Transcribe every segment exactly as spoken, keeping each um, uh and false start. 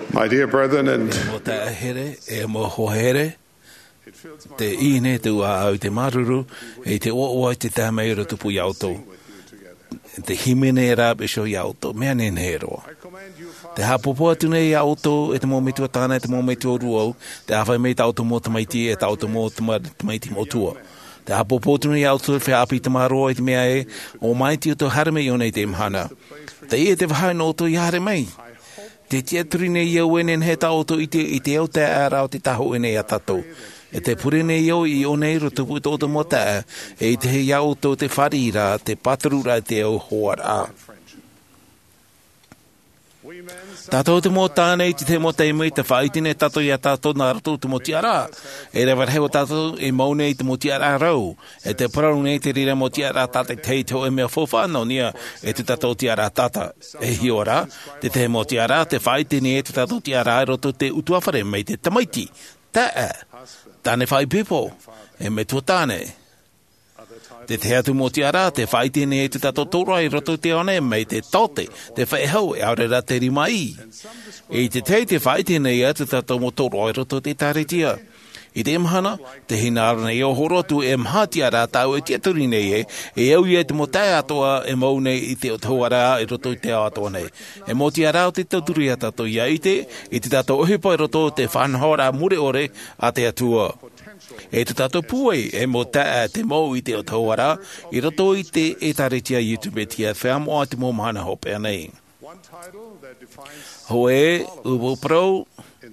My dear brethren, and mo ta here e mo hohere te ine tu a te maruru e te o o te ta mai ro tupu yauto te himene ra be sho yauto me ane nero te hapopo atu nei auto e te mo metu tana e te mo metu ruo te awhai mei ta auto mo te maiti e ta auto mo te maiti mo tua te hapopo atu nei auto e api te maro e te mea e o maiti o to harme i o nei te mhana te e te whai no to i hare mai te tia turine i au enen he ta auto i te i te au te ara o te taho ene a tatou e te purene iau i o nei roto pu tō mo ta e te he iau tō te wharira te paturura te au hoara. Tātou te mō tānei te te mō teimui te whaitine tātou i a tātou nā rato te mō tiara. E rewa reo tātou e maunei te mō tiara rau. E te parau nei te rira mō tiara tātai tei tō e mea whowhanau nia e te tātou tiara tāta. E hiora, te te mō tiara te whaitine e te tātou tiara e roto te utuawhare mei te tamaiti. Tā e. Tāne whai pipo, e me tō tāne. Te te atu mō te ara, te whai tēne e te tato tōra i roto te one, mei te tote, te whai hau e aurera te rima i. E te te te whai tēne e te tato mō tōra i roto te tāretia. I te mhana, te hinara nei o horotu e mhati ara tau e te aturi nei e, e au i e te mō tae atoa e mau nei i te o tauara i roto i te atoa nei. E mō te ara o te tauturi a tato i aite, i te tato ohipa i roto te whanhora mure ore a te atua. E te tato puei e mō tae te mau i te o tauara, i roto i te e taretia YouTube tia whamoa te mō mahana hopea nei. Hoe, ubo prau,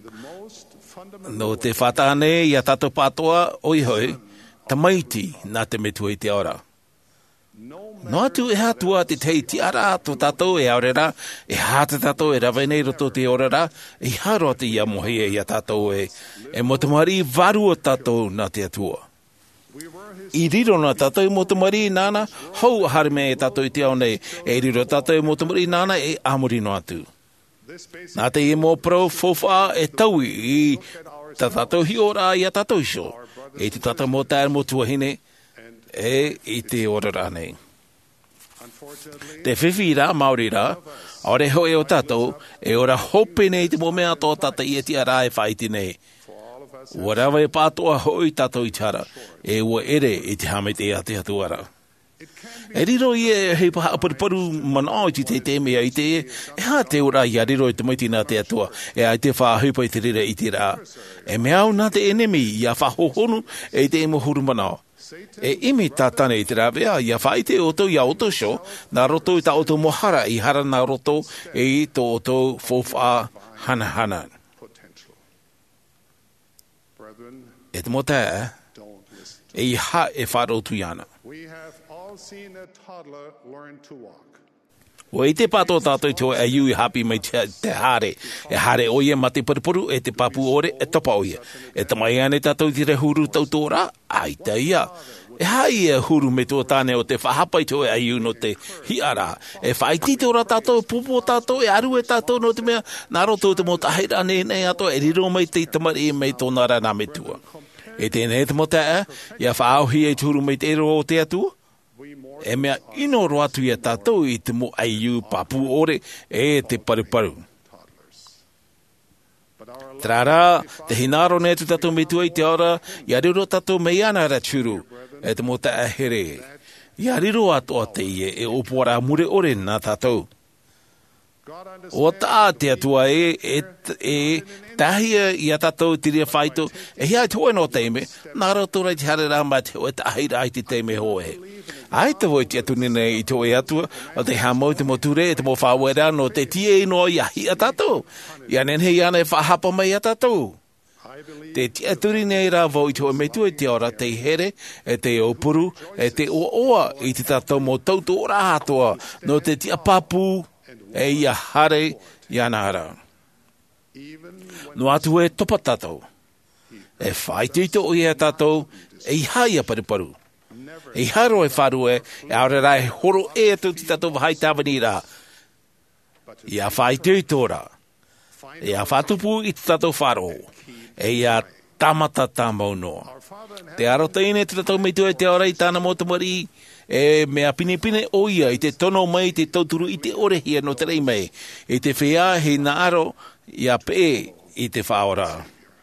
no te whatane i a tato patoa, oi hoi, tamaiti nā te metua i te ora. No atu e hatua te tei ti ara ato tato e aurera, e hata tato e rawe nei roto te orera, e haro te ia mohi e ia tato e, e motamari varu o tato nā te atua. I riro na tato i motamari nāna, hau harme e tato i te au nei, e riro tato i motamari nāna e amuri no atu. Nā te i mō pro fofa e tau i ta tato hi ora i a tato iso. E te tata mō tār mō tuahine e i te ora rānei. Te whiwhi rā, Māori rā, ore hoe o tato, e ora hope nei te mō mea tō tata i e tia rā e whaiti nei. Ua rawa e pātoa hoi tato i tara, e ua ere i te hame te a te atuara. E riro i e hei paha apariparu mana o i te te mea i te e, e ha te ora i a riro i te maiti nā te atua, e ai te whahipa i te rira i te rā. E mea au nā te enemi i a whahohonu e i te emo huru mana o. E imi tātane i te rāwea, i a whai te oto i a oto sho, nā roto i ta oto mohara i hara nā roto e i tō oto fōwha hana hana. E te mota e i ha e wharotu iana. seen a toddler learn to walk. O i te pato tātou te e iu i hapi mai te, te hare. E hare oia ma te paripuru e te papu ore e topa oia. E tamai ane tātou tire huru tau tōra, ai te ia. E hai e huru me tō tāne o te whahapai tō e iu no te hiara. E whaiti tōra tātou, pupo tātou, e aru e tātou no te mea, nā roto te mō tahira nei nei ato, e riro mai te tamari e mei tōna rā nā me tua. E tēnei te mō taa, ia whaauhi e tūru mei te ero o te atua. E mea ino roatu i a tātou i te mo aiu papu ore e te paruparu. Trara, te hinaro ne tu tātou me tua i te ora, i ariro tātou mei ana raturu, e te mo ta ahere. I ariro atoa te ie e opora mure ore nā tātou. O tā te atua e, e, e tahia i a tātou tiria whaito, e hia te hoe no teime, nā roto rei te hare rā mai te hoe tahira ai te teime hoe. Ai te voi te atunine i te oe atua, o te hamau te moture, e te mo whawera no te tie ino i ahi a tātou. I anen hei ana e whahapa mai a tātou. Te te aturine i rā vau i te oe metu e te ora te here, e te opuru, e te oa oa i te tātou mo tautu ora atua, no te tia papu, e ia hare i anara. No atu e topa tātou. E whaiti i te oe a tātou, e i hai a pariparu. E haro e wharu e, e aore rai horo e atu ti tātou wahai tāwani rā. I a whaiti i tōra. E a whatupu i te tātou wharo. E i a tamata tāmau noa. Te aroteine te tātou meitu e te aora i tāna motamari, e mea pine pine oia i te tono mai te tauturu i te orehia no te rei mai. E te whea he na aro ia pe i te whaora.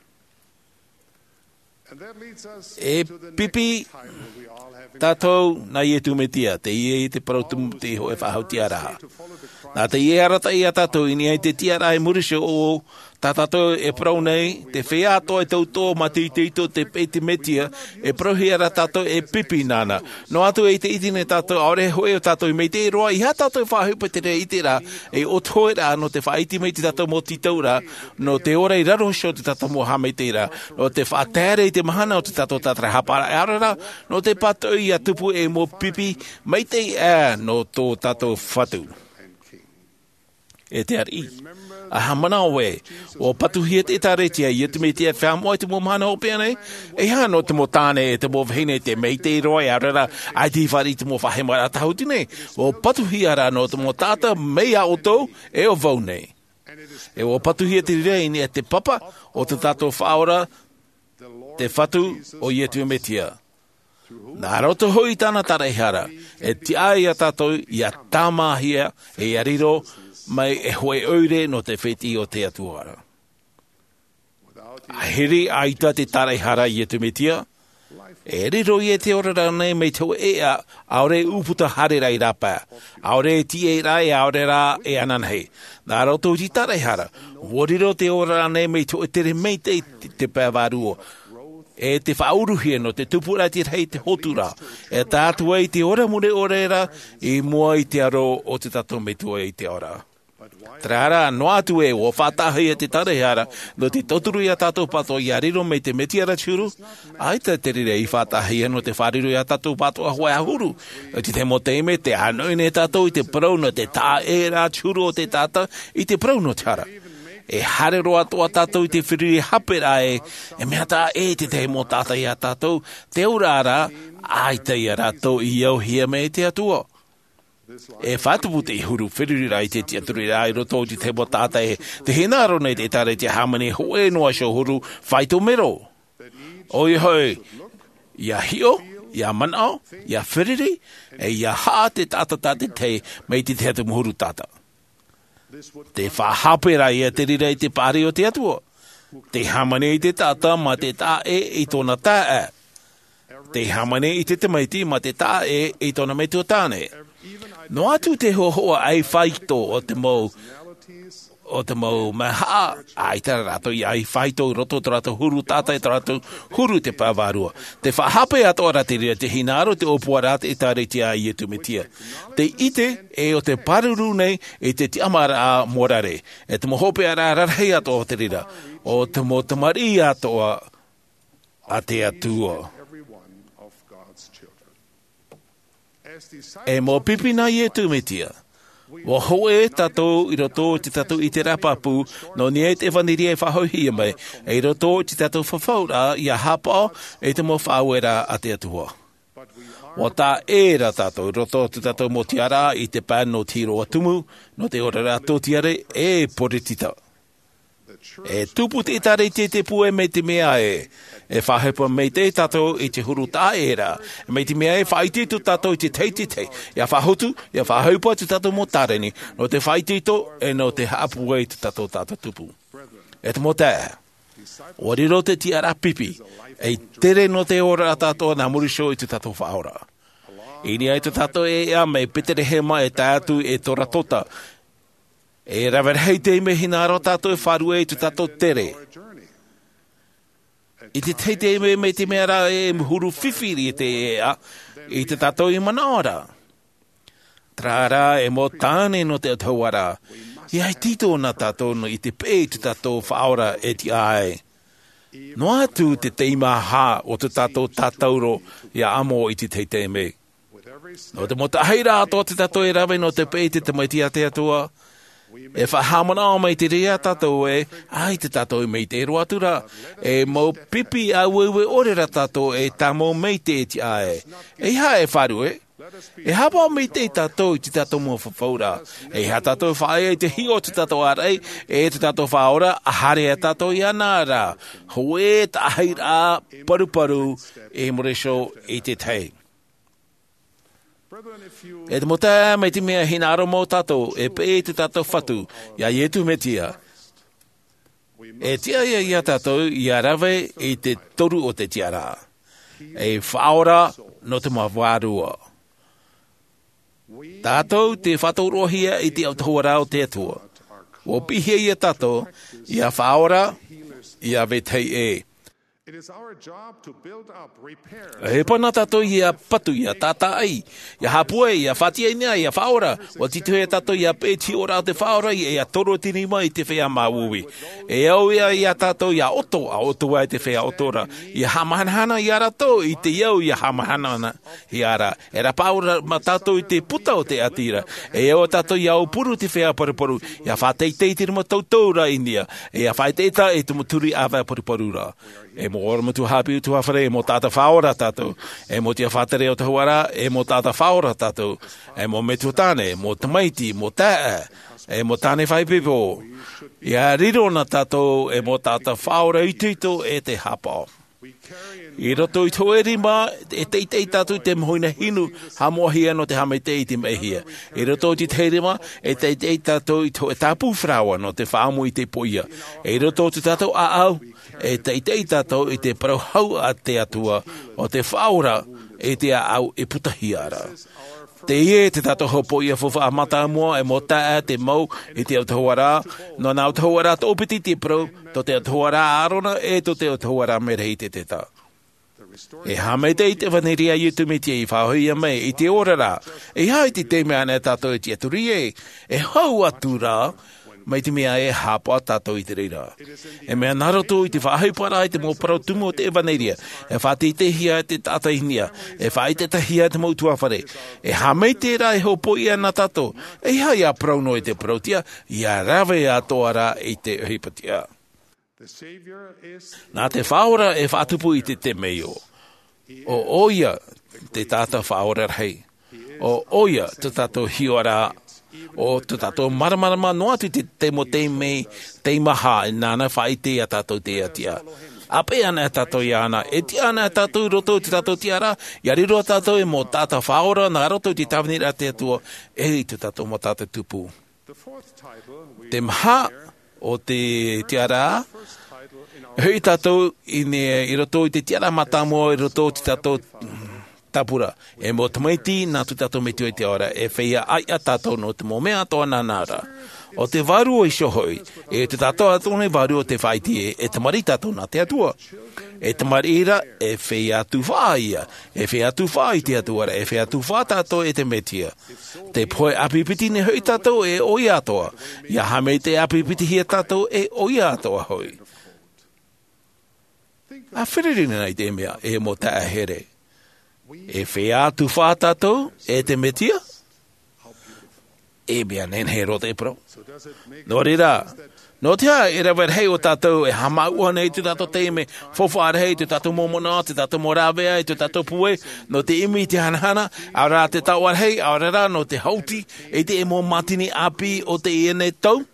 E pipi tātou na ie tumetia, te ie i te parautumu te ho e whahautia raha. Nā te ie arata i a tātou ini ai te tiara e murisho o tā tātou e parau nei, te whea atoa e tau tō ma te ite ito te peiti metia, e parauhi ara tātou e pipi nāna. No atu e te itine tātou, aore hoe o tātou i mei te roa, i ha tātou whahupa te rea ite ra, e o toe ra, no te whaiti mei te tātou mō titau ra, no te ora i raro sho te tātou mō hamei te ra, no te whaatere i te mahana o te tātou tātara hapara e arara, no te patou i a tupu e mō pipi, mei te e no tō tātou whatu. E te ari. A hamana oe, o patuhia te taretia, i te mei te whamoa te mō mahana o pēne, e ha no te mō tāne, e te mō vahine, te mei te roi, a rara, ai te whari te mō whahemara tautine, o patuhia ra no te mō tāta, mei a o tau, e o vau nei. E o patuhia te rei ni e te papa, o te tātou whaora, te whatu o i e tu metia. Nā roto hoi tāna tarehara, e ti ai a tātou, i a tāmahia, e a riro, mai e hoe oire no te wheti o te atuara. A hiri aita te tarehara i e tu metia, e riro i e te orara nei mei tau e a, aore uputa harera i rapa, aore ti e rai, aore ra e ananhei. Nā roto ti tarehara, wariro te orara nei mei tau e tere mei te te pēwaruo, e te whauruhia no te tupura te rei te hotura, e tātua i te ora mure orera, i mua i te aro o te tato me tua i te ora. Trara, no atu e o whatahi e te tarehara, no te toturu i a tātou pato i a riro me te metiara churu, aita te rire i whatahi e no te whariru i a tātou pato a hoa ahuru. O te te moteime, te hanoi ne tātou i te prau no te tā e rā churu o te tāta i te prau no te hara. E harero atoa tātou i te whiriri hapera e, e mea tā e te te mo tāta i a tātou, te urara, aita i a rātou i au hia me te atua. E whatupu te huru whiriri rai te tia turi rai roto i te mo tāta e, te hinaro nei te tare te hamani hoe noa sho huru whaito mero. Oi hoi, ia hio, ia manao, ia whiriri, e ia haa te tāta tāte te mei te te atu muhuru tāta. Te whahapera ia te rira i te pāri o te atua. Te hamane i te tāta ma te tā e i tōna tā e. Te hamane i te te maiti ma te tā e i tōna mei tua tāne. No atu te hohoa ai whaito o te mau o te mau maha ai te rato i ai whaito roto te rato huru tāta e te rato huru te pāwarua. Te whahape ato ara te ria te hinaro te opua rata e tāre te ai e tumetia. Te ite e o te paruru nei e te tiamara a morare. E te mohope ara rarhei ato o te rira. O te mo tamari ato a te atua. E mo pipina i e tumetia. Wa hoe tatou i roto te tatou i te rapapu no ni e te vaniri e whahauhia mai e i roto te tatou whawhaura i a hapa e te mo whauera a te atua. Wa tā e ra tatou i roto te tatou mo tiara i te pān no tiro atumu no te ora rato tiare e poritita. E tupu te tare te te pue me te mea e. E whahepa mei te tatou i te huru tā e ra. E mei te mea e whaitito tatou i te teiti te. Ia whahotu, ia whahaupa te tatou mo tareni. No te whaitito e no te hapua i te tatou tatou tupu. E te mo tā. Wariro te tiara pipi. E tere no te ora tatou na murisho i te tatou whaora. Ini ai te tatou e ea mei petere hema e tātu e tora tota. E rawarhei te ime hinaro tātou e wharue i te tātou tere. I te teite ime me te mea e mhuru whiwhiri te ea i te tātou i manaora. Trara e mo tāne no te atauara. I ai tito na tātou no i te pē te tātou whaora e ti ai. No atu te teima ha o te tātou tātauro i a amo i te teite ime. No te mo ta heira ato te tātou e rawe no te pē te te mai tia te atua. E whahamana o mei te rea tātou e, ai te tātou e mei te roa tura. E mau pipi a uewe orera tātou e tā mau mei te eti ae. E ha e wharu e. E hapa o mei te tātou i te tātou mua whawhaura. E ha tātou whae e te hio te tātou arei, e te tātou whaora a hare a tātou i anara. Hoe ta haira paru paru e moresho i te tei. E te mota mai te mea hinaro mō tātou, e pe te tātou whatu, ia ietu me tia. E tia ia ia tātou i a rawe i te toru o te tiara. E whaora no te mawārua. Tātou te whataurohia i te autahuara o te atua. O pihia ia tātou i a whaora i a vetei e. E pana tātou i a patu i a tātā ai, i a hapua i a whatia i nea i a whaora, o titu e tātou i a pēti ora o te whaora i a toro tinima i te whea mauwi. E au ia i a tātou i a oto, a oto ai te whea otora, i a hamahanahana i a rato, i te iau i a hamahanahana i a ra. E ra paura ma tātou i te puta o te atira, e au tātou i a upuru te whea paruparu, i a whateitei te rima tautoura india, e a whaiteita e te muturi awa paruparura. E mo ora matu hapi utu hawhare, e mo tāta whaora tātou, e mo tia whatere o te huara, e mo tāta whaora tātou, e mo metu tāne, mo tamaiti, mo taa, e mo tāne whaipipo. Ia riro na tātou, e mo tāta whaora ituito e te hapa. I roto i tō erima, e teitei tātou te mohoina hinu, hamoahia no te hameitei te mehia. I roto i te erima, e teitei tātou i tō e tāpū whraua no te whaamu i te poia. E roto i tātou a au, e teitei tātou i te parauhau a te atua, o te whaora e te a au e putahiara. Te ie te tātou hopo ia fufa a mata mua e mo taa te mau i te autahora, no nā autahora tō piti te pro, to te autahora arona e to te autahora merei te te tā. E hamei te i te whaneria i tumitia i whahoia mei i te orara, e hai te te mea ne tātou i te aturi e, e hau atu rā, mai te mea e hāpua tātou i te reira. E mea naroto i te whahaupara i te mōparau tumu o te evaneria, e whāti te hia te tātaihinia, e whai te tahia te mautua whare. E hamei te rā e hopo ia na tātou, e hai a prauno i te prautia, i a rawe a toara i te hipatia. Nā te whaora e whātupu i te te meo. O oia te tātou whaora rei. O oia te tātou hiora o te tātou maramarama noa tu te te mo te mei, te maha, e nāna whai te a tātou te atia. Ape ana e tātou i ana, e ti ana e tātou roto te tātou tiara, i ariro a tātou e mo tātou whaora, nā roto te tawnira te atua, e te tātou mo tātou tupu. Te maha o te tiara, hui tātou i, ne, i roto i te tiara matamo, i roto te tātou tapura. E mo tamaiti nā tu tātou me tui te ora, e whaia ai a tātou no te mo mea toa nā nāra. O te varu o i shohoi, e te tātou atone varu o te whaitie, e te mari tātou nā te atua. E te mari ira, e whaia tu whaia, e whaia tu whai te atuara, e whaia tu wha tātou e te metia. Te poe apipiti ne hui tātou e oi atoa, ia hamei te apipiti hia tātou e oi atoa hoi. A whiririna nei te mea, e mo tā here. E whea tu whātātou, e te metia, e mea nen he rote pro. Nō rira, nō tia e rawer hei o tātou e hamaua nei tu tātou teime, whowhāra hei tu tātou momona, tu tātou morawea, tu tātou pue, no te imi te hanahana, a rā te tauar hei, a rā no te hauti, e te e mō matini api o te iene tau.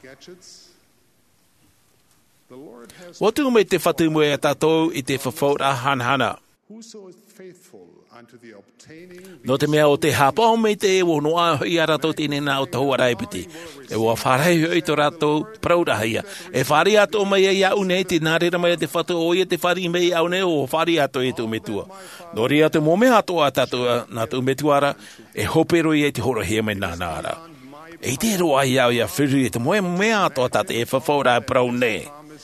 Watu me te whatu mue a tātou i te whawhaura hanahana. No te mea o te hapao me te e o noa i a rato tine nā o tahu araipiti. E o a wharei hoi to rato praurahia. E whari ato mai e iau nei te nārera mai te whatu o ia te whari mei au nei o whari ato e tu metua. No ria te mome ato a tatu nā tu metuara e hopero i e te horohia me nā nāra. E te roa i au i a whiri e te moe mea ato a tatu e whawhaura prau nei.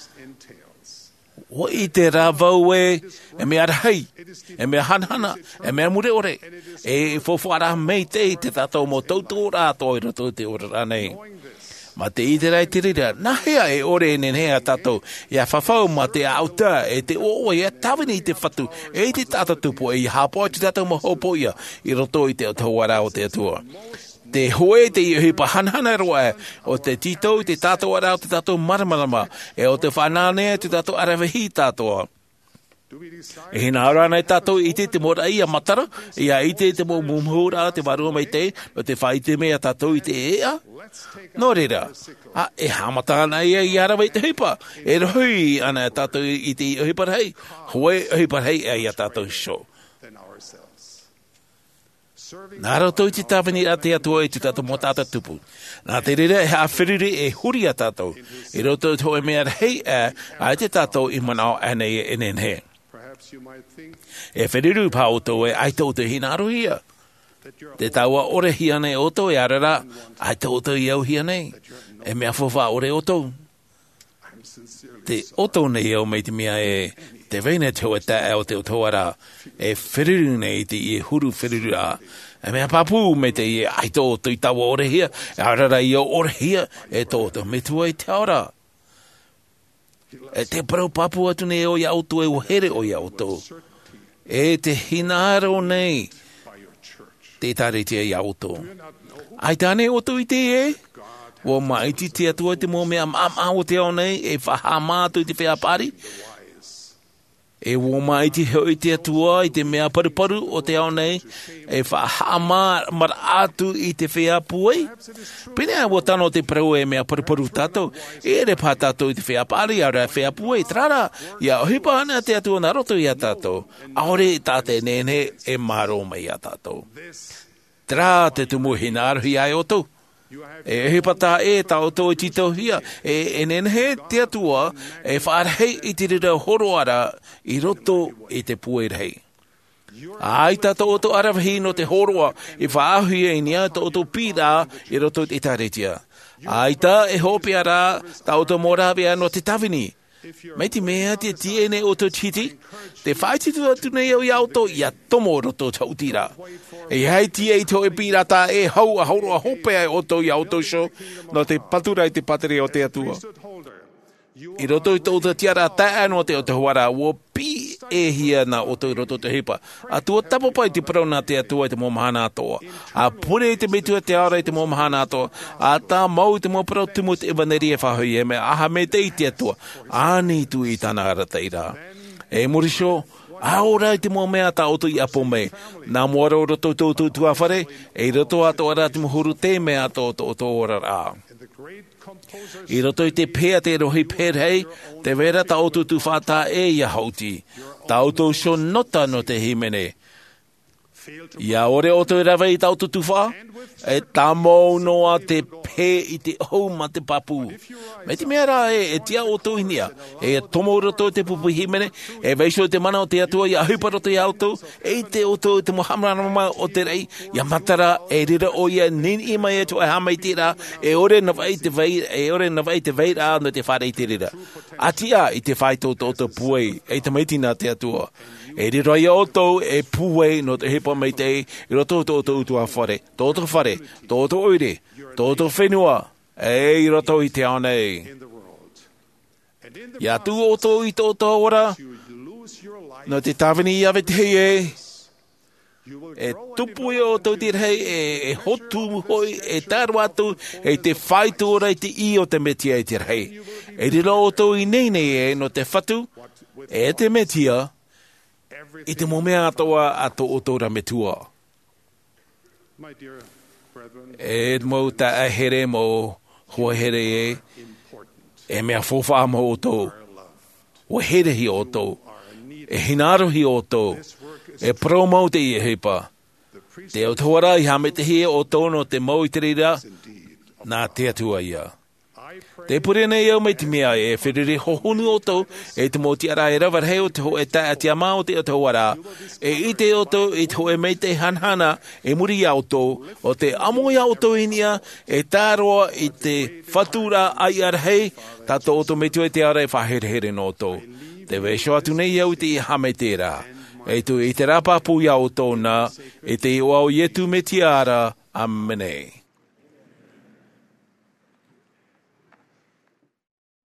O i te rāwau e, e mea rahei, e mea hanhana, e mea mure ore, e whawhara mei te te tātou mō tautou rātou i rato te ora rānei. Ma te i te rai te rira, nā hea e ore e nen hea tātou, i a whawhau ma te auta, e te oa, i a tawini i te whatu, e i te tātou tupo, e i hāpoi te tātou mo hopoia, i roto i te tauara o te atua. Te hoe te i hipa hanhana roa o te tito, te tātou ara o te tātou maramarama, e o te whanane te tātou arawahi tātou. E hina ara nei tātou i te te mora i a matara, i a i te te mō mumhura te warua mai te, o te whai te mea tātou i te ea. Nō reira, a, e hamatana i a i ara mai te hipa, e rohui ana tātou i te hipa rei, hoe hipa rei e i a tātou show. Nā roto i te tāwhini a te atua i te tato mo tāta tupu. Nā te rere e a whiriri e huri a tātou. I roto i tō e mea hei e a te tātou i manao anei e enen he. E whiriru pā o tō e ai tō te hinaro hia. Te taua ore hia nei o tō e arara, ai tō tō i au hia nei. E mea fofa ore o tō. Te oto nei au mei te mea e te veina te o ta o te o tōara e whiriru nei te i huru whiriru a. E mea papu me te i ai tō tō i tawa ore hia, e arara i o ore hia e tō tō me tua i te ora. E te parau papu atu nei o i auto e o here o i auto. E te hinaro nei te tare te i auto. Ai tāne oto i te e? Wa mai ti te atua te mo mea mama o te au nei e whahamātu i te whea pari. E wa mai ti hoi te atua i te mea paruparu o te au nei e whahamā mara atu i te whea puai. Pene a wa tano te prau e mea paruparu tātou. E re pā tātou i te whea pari a rea whea puai. Trara, ia hipa ana te atua na roto i a tātou. Aore tāte nene e maro mai a tātou. Tra te tumu hinaruhi ai o tau. E he pata e tau tō i tito hia. E enen he te atua e whaarhei i te rira horoara i roto i te puerhei. Ai tato o tō arawhi no te horoa i whaahuia i nia tō tō pīra i roto i taretia. Ai ta e hopi ara tau tō morabia no te tawini. Mei te mea te tiene o tō titi, te whaititu atu nei au i auto i a tomo roto tautira. E hei tie i tō e pirata e hau a hauro a hope ai o tō i auto show, no te patura i te patere o te atua. I roto i tō te tiara tae no te o te huara, wo pi e hia na o tō i roto te hipa. A tua tapo pai te parau na te atua i te momahana atoa. A pure i te metua te aura i te momahana atoa. A tā mau i te mo parau tumu te iwaneri e whahui e me aha me te i te atua. Ani tu i tāna arata i rā. E morisho, aora i te mo mea tā oto i apo mei. Nā moara o roto tō tō tua whare, e roto ato ara te mohuru te mea tō tō tō ora rā. I roto i te pēa te rohi pērhei, te vera ta otu tu whātā e ia hauti. Ta otu so nota no te himene. Ia ore oto i rawa i ta otu tu whā, e ta mou noa te pē i te hou ma te papu. Me te mea rā e, e tia oto i nia, e tomo roto te pupu himene, e veiso te mana o te atua i a hupa roto i auto, e te oto i te mohamarama o te rei, ia matara e rira o ia nini i mai e to e hamai te rā, e ore na vai te vei, e ore na vai te vei rā no te whare i te rira. Atia i te whai tō tō tō puei, e te maitina te atua. E rira i auto e puei no te hipa mai te, i roto tō tō utua whare, tō tō whare, tō tō oire, tō tō whenua, e i roto i te ao nei. Ia tū o tō i tō tō ora, no te tāwini i awe te hei e, e tupu e o tō te rei, e, e hotu hoi, e tāru atu, e te whaitu ora i te i o te metia i te rei. E rira o tō i nei nei e, no te whatu, e te metia, i te momea atoa a tō o tōra metua. E mō ta ahere mō huahere e, e mea fofa mō o tō, o here hi o tō, e hinaro hi o tō, e promo te i e hipa. Te o tōra i hame te hi o tō no te mau i te rira, nā te atua ia. Te pure nei au mei te mea e whiriri hohunu o tō, e te mō te ara e rawar heo te ho e ta atia mā o te o tō wara. E i te o tō, e te ho e mei te hanhana, e muri au tō, o te amoia o tō inia, e tāroa i te whatura ai arhei, tato o tō me tu e te ara e whaherehere no tō. Te weisho atu nei au te i hame te rā. E tu i te rapa pu iau tō na, e te o au ietu me te ara, amenei.